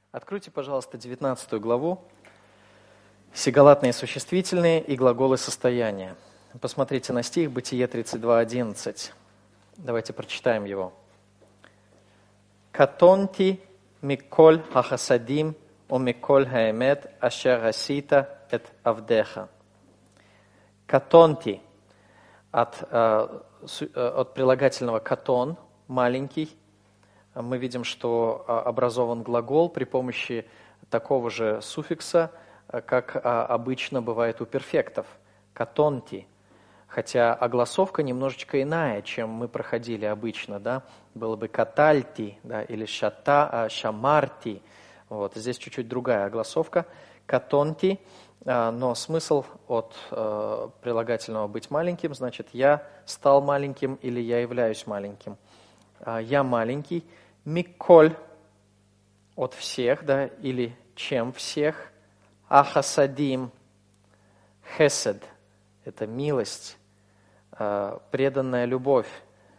Откройте, пожалуйста, 19 главу, сигалатные существительные и глаголы состояния. Посмотрите на стих Бытие 32:11. Давайте прочитаем его. «Катонти миколь хахасадим о миколь хаэмет ашер асита эт авдеха». «Катонти» от прилагательного «катон» – «маленький». Мы видим, что образован глагол при помощи такого же суффикса, как обычно бывает у перфектов – «катонти». Хотя огласовка немножечко иная, чем мы проходили обычно, да? Было бы «катальти», да? Или «шамарти». Вот. Здесь чуть-чуть другая огласовка – «катонти», но смысл от прилагательного «быть маленьким» значит «я стал маленьким» или «я являюсь маленьким». «Я маленький», «миколь» от всех, да? Или «чем всех», «ахасадим», «хесед» – это милость, преданная любовь,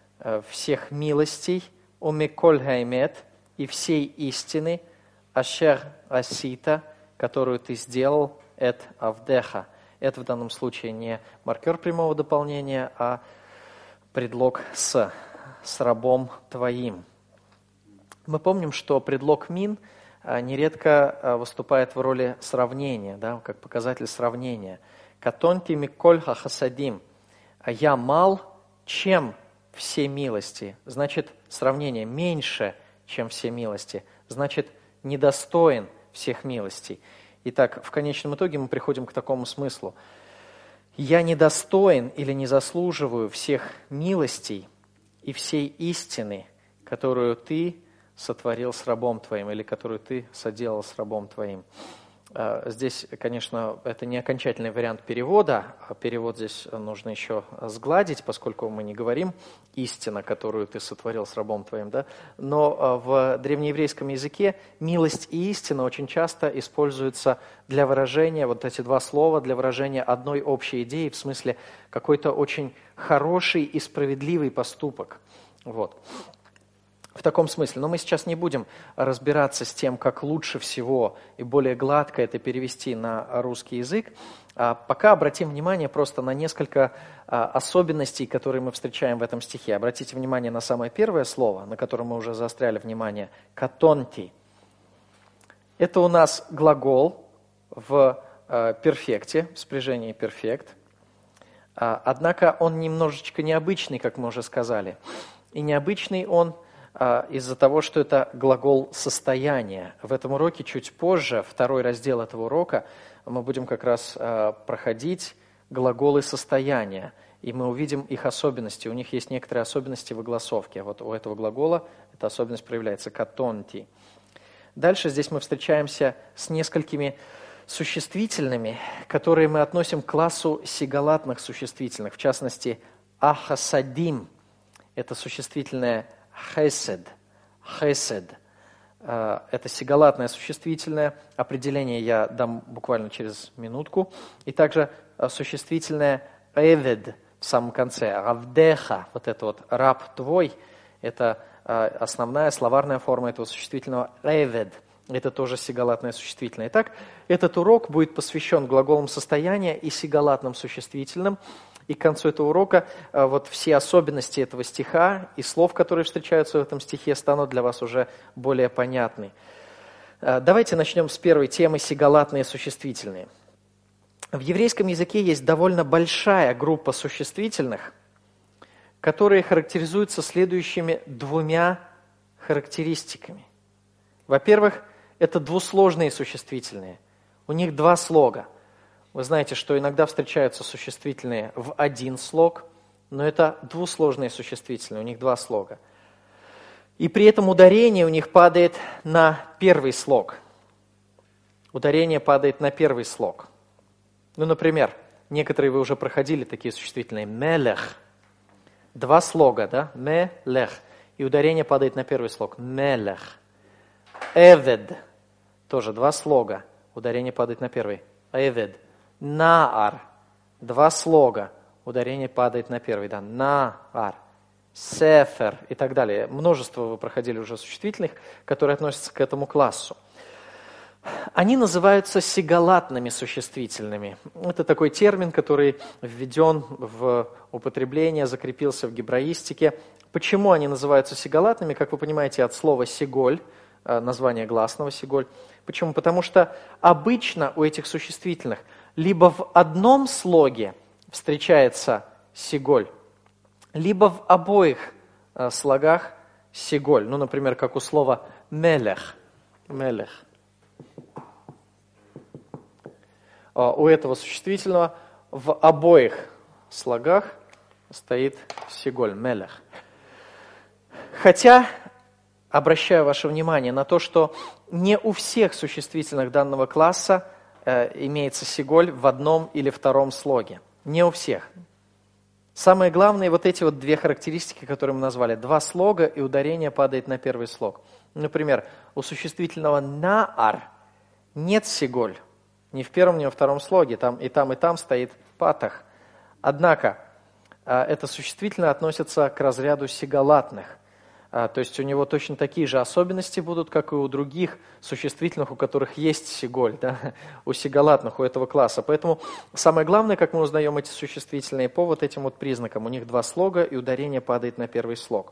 всех милостей, «умиколь хаймет» и всей истины, «ашер асита», которую ты сделал, «эт авдеха». Это в данном случае не маркер прямого дополнения, а предлог «с рабом твоим». Мы помним, что предлог «мин» нередко выступает в роли сравнения, да, как показатель сравнения. «Катонти миколь хахасадим» – «я мал, чем все милости». Значит, сравнение меньше, чем все милости. Значит, недостоин всех милостей. Итак, в конечном итоге мы приходим к такому смыслу. «Я недостоин или не заслуживаю всех милостей и всей истины, которую ты сотворил с рабом твоим, или которую ты соделал с рабом твоим». Здесь, конечно, это не окончательный вариант перевода. Перевод здесь нужно еще сгладить, поскольку мы не говорим «истина, которую ты сотворил с рабом твоим». Да? Но в древнееврейском языке «милость» и «истина» очень часто используются для выражения, вот эти два слова, для выражения одной общей идеи, в смысле какой-то очень хороший и справедливый поступок. Вот. В таком смысле. Но мы сейчас не будем разбираться с тем, как лучше всего и более гладко это перевести на русский язык. Пока обратим внимание просто на несколько особенностей, которые мы встречаем в этом стихе. Обратите внимание на самое первое слово, на котором мы уже заостряли внимание – «катонти». Это у нас глагол в перфекте, в спряжении перфект. Однако он немножечко необычный, как мы уже сказали. И необычный он из-за того, что это глагол состояния. В этом уроке чуть позже, второй раздел этого урока, мы будем как раз проходить глаголы состояния, и мы увидим их особенности. У них есть некоторые особенности в огласовке. Вот у этого глагола эта особенность проявляется – «катонти». Дальше здесь мы встречаемся с несколькими существительными, которые мы относим к классу сигалатных существительных. В частности, «ахасадим» – это существительное «хесед». «Хесед» – это сигалатное существительное. Определение я дам буквально через минутку. И также существительное «эвед» в самом конце. «Авдеха» – вот это вот «раб твой» – это основная словарная форма этого существительного «эвед». Это тоже сигалатное существительное. Итак, этот урок будет посвящен глаголам состояния и сигалатным существительным. И к концу этого урока вот все особенности этого стиха и слов, которые встречаются в этом стихе, станут для вас уже более понятны. Давайте начнем с первой темы сигалатные существительные. В еврейском языке есть довольно большая группа существительных, которые характеризуются следующими двумя характеристиками. Во-первых, это двусложные существительные. У них два слога. Вы знаете, что иногда встречаются существительные в один слог, но это двусложные существительные, у них два слога. И при этом ударение у них падает на первый слог. Ударение падает на первый слог. Ну, например, некоторые вы уже проходили такие существительные. «Мелех». Два слога, да? «Мелех». И ударение падает на первый слог. «Мелех». «Эвед». Тоже два слога. Ударение падает на первый. «Эвед». Наар. Два слога. Ударение падает на первый. Да. Наар. Сефер и так далее. Множество вы проходили уже существительных, которые относятся к этому классу. Они называются сигалатными существительными. Это такой термин, который введен в употребление, закрепился в гебраистике. Почему они называются сигалатными? Как вы понимаете, от слова «сиголь», название гласного «сиголь». Почему? Потому что обычно у этих существительных либо в одном слоге встречается «сиголь», либо в обоих слогах «сиголь». Ну, например, как у слова «мелех». «Мелех». У этого существительного в обоих слогах стоит сиголь, мелех. Хотя, обращаю ваше внимание на то, что не у всех существительных данного класса имеется сиголь в одном или втором слоге. Не у всех. Самое главное, вот эти вот две характеристики, которые мы назвали. Два слога, и ударение падает на первый слог. Например, у существительного наар нет сиголь. Ни в первом, ни во втором слоге. Там и там стоит патах. Однако, это существительное относится к разряду сигалатных. То есть у него точно такие же особенности будут, как и у других существительных, у которых есть сиголь, да? У сигалатных, у этого класса. Поэтому самое главное, как мы узнаем эти существительные, по вот этим вот признакам. У них два слога, и ударение падает на первый слог.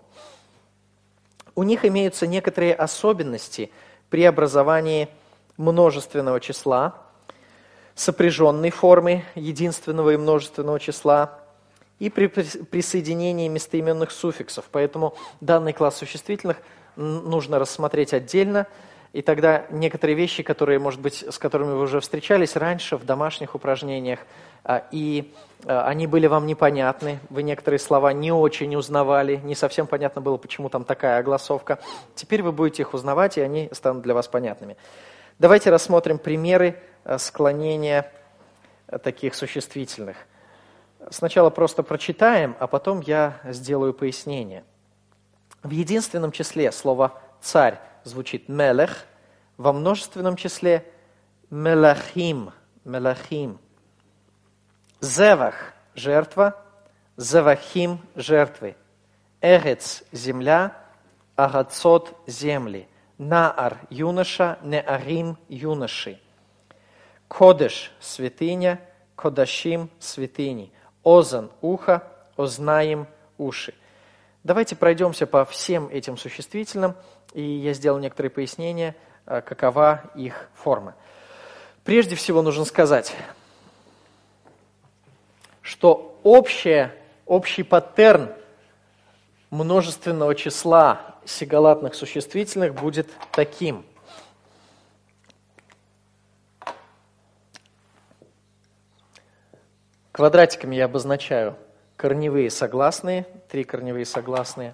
У них имеются некоторые особенности при образовании множественного числа, сопряженной формы единственного и множественного числа и при присоединении местоименных суффиксов. Поэтому данный класс существительных нужно рассмотреть отдельно, и тогда некоторые вещи, которые, может быть, с которыми вы уже встречались раньше в домашних упражнениях, и они были вам непонятны, вы некоторые слова не очень узнавали, не совсем понятно было, почему там такая огласовка. Теперь вы будете их узнавать, и они станут для вас понятными. Давайте рассмотрим примеры склонения таких существительных. Сначала просто прочитаем, а потом я сделаю пояснение. В единственном числе слово «царь» звучит «мелех», во множественном числе «мелахим», «мелахим». «Зевах» – жертва, «зевахим» – жертвы. «Эрец» – земля, «агацот» – земли. «Наар» – юноша, «неарим» – юноши. «Кодеш» – святыня, «кодашим» – святыни. «Озан» – ухо, «ознаим» – уши. Давайте пройдемся по всем этим существительным, и я сделал некоторые пояснения, какова их форма. Прежде всего нужно сказать, что общий паттерн множественного числа сигалатных существительных будет таким. Квадратиками я обозначаю корневые согласные, 3 корневые согласные.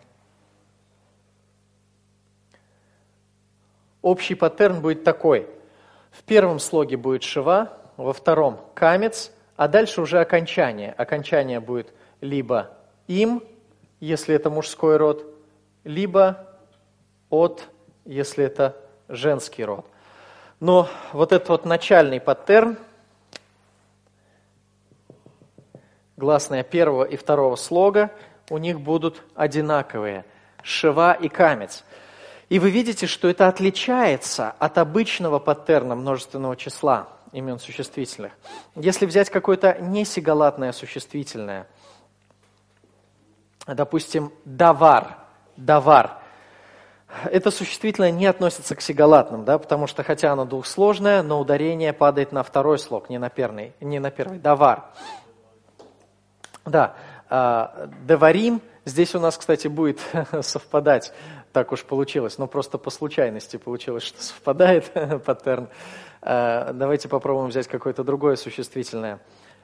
Общий паттерн будет такой. В первом слоге будет шива, во втором камец, а дальше уже окончание. Окончание будет либо им, если это мужской род, либо от, если это женский род. Но вот этот вот начальный паттерн, гласные первого и второго слога, у них будут одинаковые. Шива и камец. И вы видите, что это отличается от обычного паттерна множественного числа имен существительных. Если взять какое-то несигалатное существительное, допустим, давар, это существительное не относится к сигалатным, да, потому что хотя оно двухсложное, но ударение падает на второй слог, не на первый. Давар. Да, деварим, здесь у нас, кстати, будет совпадать, так уж получилось, но просто по случайности получилось, что совпадает паттерн. Давайте попробуем взять какое-то другое существительное.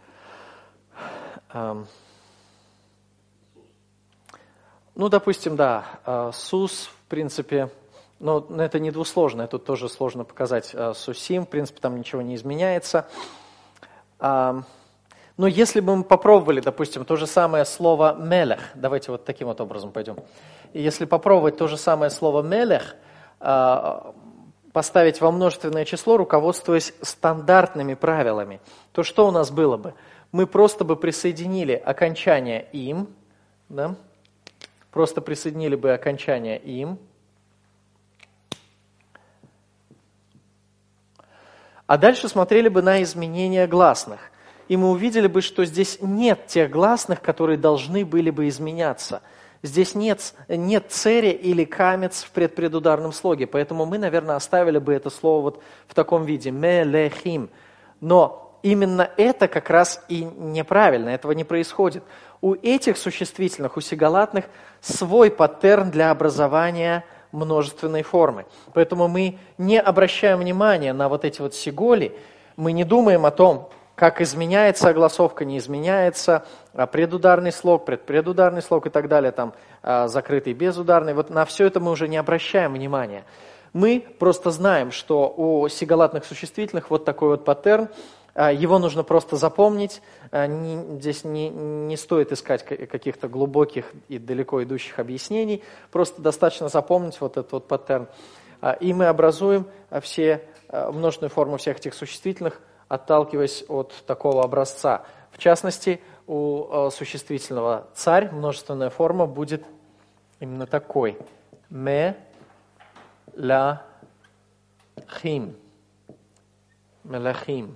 Ну, допустим, да, сус, в принципе, но это не двусложное, тут тоже сложно показать. Сусим, в принципе, там ничего не изменяется. Но если бы мы попробовали, допустим, то же самое слово «мелех», давайте вот таким вот образом пойдем. И если попробовать то же самое слово «мелех», поставить во множественное число, руководствуясь стандартными правилами, то что у нас было бы? Мы просто бы присоединили окончание «им», да? Просто присоединили бы окончание «им», А дальше смотрели бы на изменения гласных. И мы увидели бы, что здесь нет тех гласных, которые должны были бы изменяться. Здесь нет цери или камец в предпредударном слоге. Поэтому мы, наверное, оставили бы это слово вот в таком виде. Мелехим. Но именно это как раз и неправильно. Этого не происходит. У этих существительных, у сигалатных, свой паттерн для образования множественной формы. Поэтому мы не обращаем внимания на вот эти вот сиголи, мы не думаем о том, как изменяется огласовка, не изменяется, предударный слог, предпредударный слог и так далее, там закрытый, безударный. Вот на все это мы уже не обращаем внимания. Мы просто знаем, что у сигалатных существительных вот такой вот паттерн, его нужно просто запомнить, здесь не стоит искать каких-то глубоких и далеко идущих объяснений, просто достаточно запомнить вот этот вот паттерн. И мы образуем все множественную форму всех этих существительных, отталкиваясь от такого образца. В частности, у существительного «царь» множественная форма будет именно такой. Мелахим. Мелахим.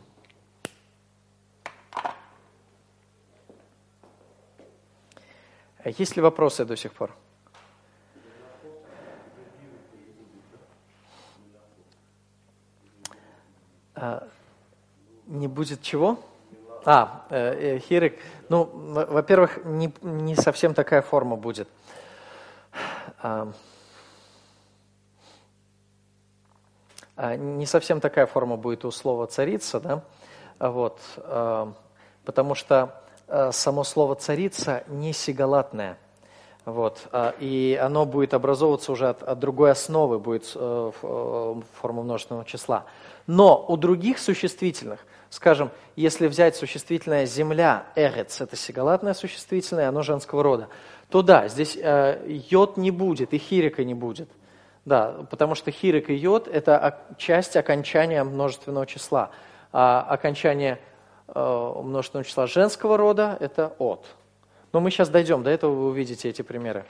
Есть ли вопросы до сих пор? Не будет чего? Хирик. Ну, во-первых, не совсем такая форма будет. Не совсем такая форма будет у слова «царица», да? Вот, потому что само слово «царица» не сигалатное. Вот, и оно будет образовываться уже от другой основы, будет форма множественного числа. Но у других существительных, скажем, если взять существительное «земля», «эрец» – это сигалатное существительное, оно женского рода, то да, здесь йод не будет и хирика не будет. Да, потому что хирик и йод – это часть окончания множественного числа. А окончание множественного числа женского рода – это от. Но мы сейчас дойдем, до этого вы увидите эти примеры.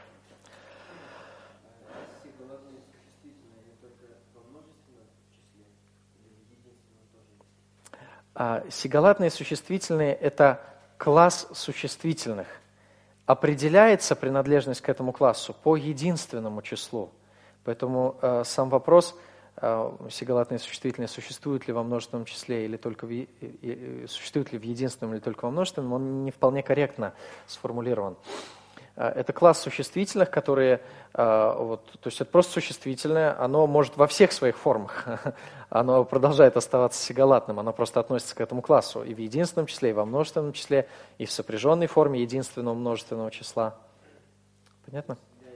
Сигалатные существительные – это класс существительных. Определяется принадлежность к этому классу по единственному числу. Поэтому сам вопрос, сигалатные существительные существуют ли во множественном числе или только существуют ли в единственном или только во множественном, он не вполне корректно сформулирован. Это класс существительных, которые, то есть это просто существительное, оно может во всех своих формах, оно продолжает оставаться сигалатным, оно просто относится к этому классу и в единственном числе, и во множественном числе, и в сопряженной форме единственного множественного числа. Понятно?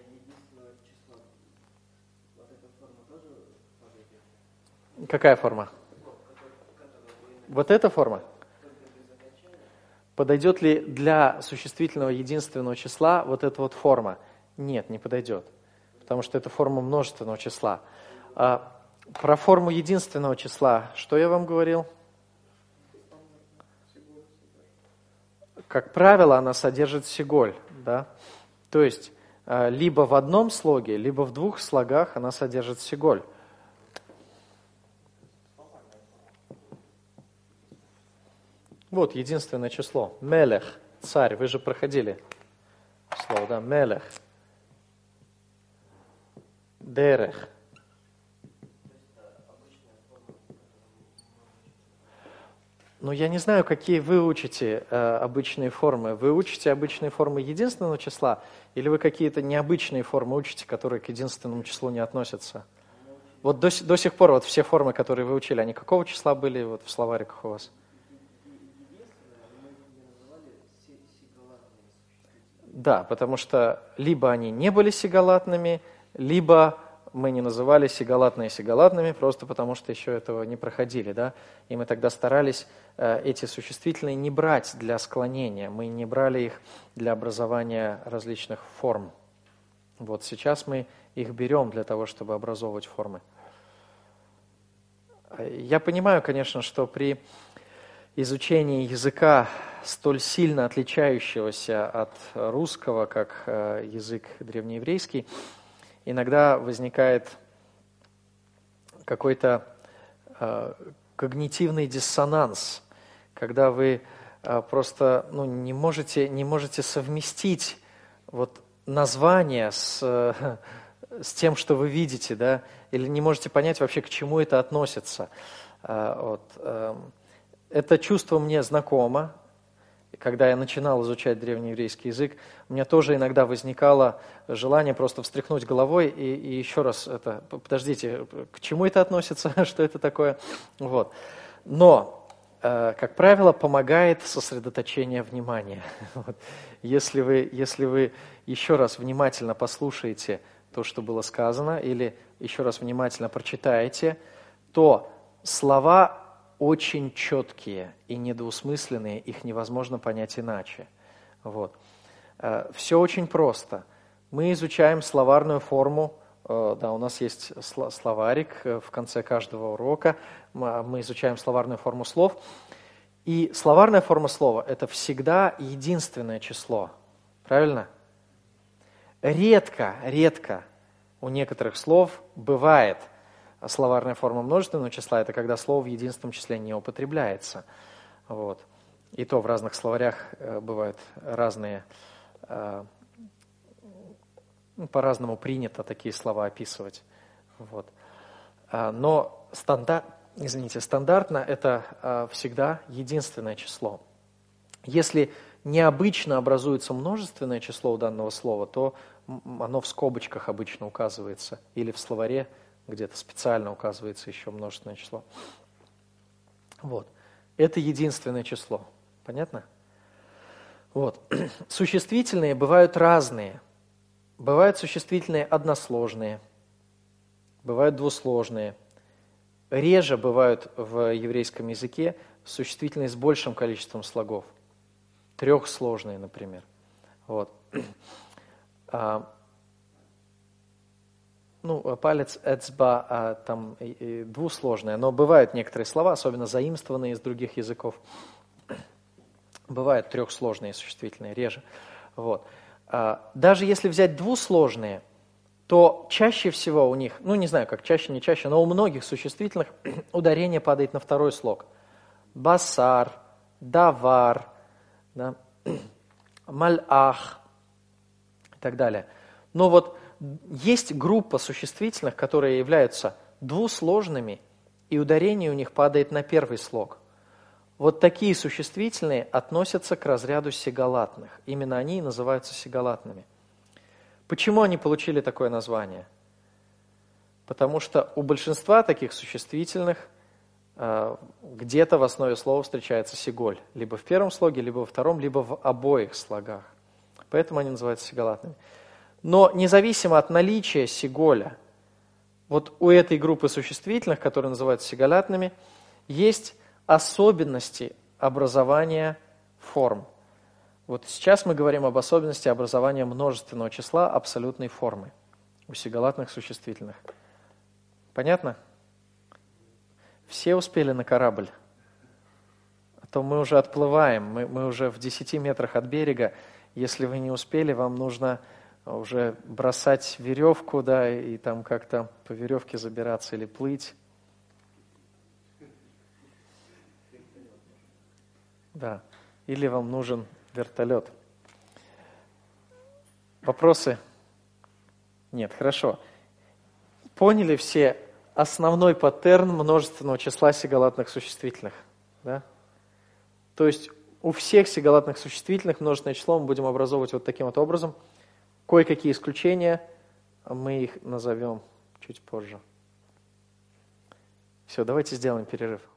Какая форма? Вот эта форма? Подойдет ли для существительного единственного числа вот эта вот форма? Нет, не подойдет, потому что это форма множественного числа. Про форму единственного числа, что я вам говорил? Как правило, она содержит сиголь, да? То есть, либо в одном слоге, либо в двух слогах она содержит сиголь. Вот единственное число. Мелех, царь. Вы же проходили слово, да? Мелех. Дерех. Ну, я не знаю, какие вы учите обычные формы. Вы учите обычные формы единственного числа, или вы какие-то необычные формы учите, которые к единственному числу не относятся? Вот до сих пор вот все формы, которые вы учили, они какого числа были вот в словариках у вас? Да, потому что либо они не были сигалатными, либо мы не называли сигалатные сигалатными, просто потому что еще этого не проходили, да? И мы тогда старались эти существительные не брать для склонения, мы не брали их для образования различных форм. Вот сейчас мы их берем для того, чтобы образовывать формы. Я понимаю, конечно, что при изучении языка, столь сильно отличающегося от русского, как язык древнееврейский, иногда возникает какой-то когнитивный диссонанс, когда вы просто не можете совместить вот название с тем, что вы видите, да, или не можете понять вообще, к чему это относится. Это чувство мне знакомо. Когда я начинал изучать древнееврейский язык, у меня тоже иногда возникало желание просто встряхнуть головой и еще раз подождите, к чему это относится, что это такое? Вот. Но, как правило, помогает сосредоточение внимания. Вот. Если вы еще раз внимательно послушаете то, что было сказано, или еще раз внимательно прочитаете, то слова очень четкие и недвусмысленные, их невозможно понять иначе. Вот. Все очень просто. Мы изучаем словарную форму, да, у нас есть словарик в конце каждого урока, мы изучаем словарную форму слов, и словарная форма слова – это всегда единственное число, правильно? Редко у некоторых слов бывает словарная форма множественного числа – это когда слово в единственном числе не употребляется. Вот. И то в разных словарях бывают разные, по-разному принято такие слова описывать. Вот. Но стандартно это всегда единственное число. Если необычно образуется множественное число у данного слова, то оно в скобочках обычно указывается или в словаре где-то специально указывается еще множественное число. Вот. Это единственное число. Понятно? Вот. Существительные бывают разные. Бывают существительные односложные, бывают двусложные. Реже бывают в еврейском языке существительные с большим количеством слогов. Трехсложные, например. Вот. Палец, эцба, там двусложное, но бывают некоторые слова, особенно заимствованные из других языков. Бывают трехсложные существительные, реже. Вот. Даже если взять двусложные, то чаще всего у них, не знаю, как чаще, не чаще, но у многих существительных ударение падает на второй слог. Басар, давар, да, мальах и так далее. Но вот есть группа существительных, которые являются двусложными, и ударение у них падает на первый слог. Вот такие существительные относятся к разряду сигалатных. Именно они и называются сигалатными. Почему они получили такое название? Потому что у большинства таких существительных где-то в основе слова встречается сиголь. Либо в первом слоге, либо во втором, либо в обоих слогах. Поэтому они называются сигалатными. Но независимо от наличия сиголя, вот у этой группы существительных, которые называются сигалатными, есть особенности образования форм. Вот сейчас мы говорим об особенности образования множественного числа абсолютной формы у сигалатных существительных. Понятно? Все успели на корабль? А то мы уже отплываем, мы уже в 10 метрах от берега. Если вы не успели, вам нужно уже бросать веревку, да, и там как-то по веревке забираться или плыть. Да. Или вам нужен вертолет. Вопросы? Нет, хорошо. Поняли все основной паттерн множественного числа сигалатных существительных? Да? То есть у всех сигалатных существительных множественное число мы будем образовывать вот таким вот образом. Кое-какие исключения, мы их назовем чуть позже. Все, давайте сделаем перерыв.